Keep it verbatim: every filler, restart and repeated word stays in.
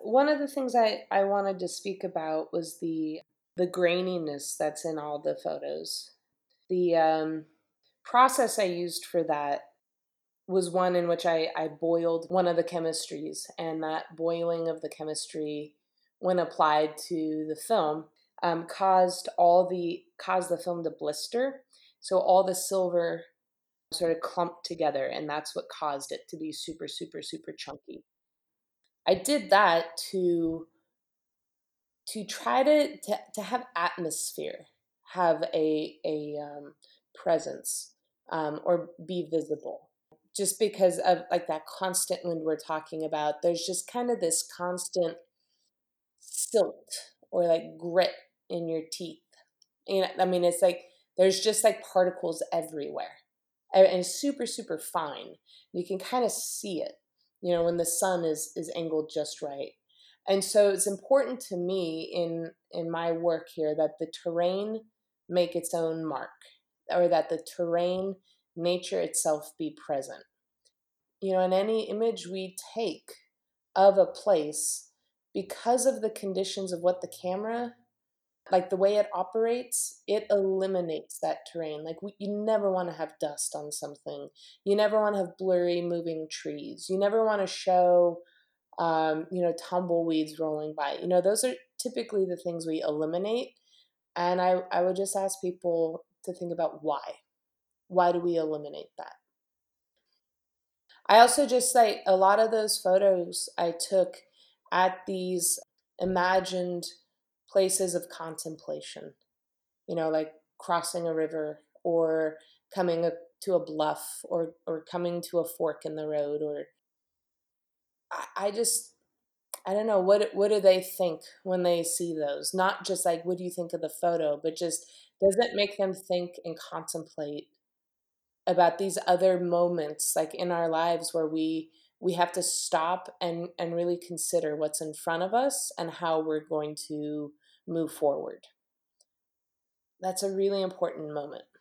One of the things I, I wanted to speak about was the the graininess that's in all the photos. The um, process I used for that was one in which I, I boiled one of the chemistries, and that boiling of the chemistry, when applied to the film, um, caused all the caused the film to blister. So all the silver sort of clumped together, and that's what caused it to be super, super, super chunky. I did that to to try to to, to have atmosphere, have a a um, presence, um, or be visible. Just because of like that constant wind we're talking about, there's just kind of this constant silt or like grit in your teeth. You know, I mean, it's like there's just like particles everywhere, and and it's super super fine. You can kind of see it, you know, when the sun is is angled just right. And so it's important to me in in my work here that the terrain make its own mark, or that the terrain, nature itself, be present. You know, in any image we take of a place, because of the conditions of what the camera, like the way it operates, it eliminates that terrain. Like we, you never want to have dust on something. You never want to have blurry moving trees. You never want to show, um, you know, tumbleweeds rolling by. You know, those are typically the things we eliminate. And I, I would just ask people to think about why. Why do we eliminate that? I also just like a lot of those photos I took at these imagined places of contemplation, you know, like crossing a river, or coming a, to a bluff, or or coming to a fork in the road, or I, I just I don't know, what what do they think when they see those? Not just like what do you think of the photo, but just does it make them think and contemplate about these other moments like in our lives where we we have to stop and and really consider what's in front of us and how we're going to move forward. That's a really important moment.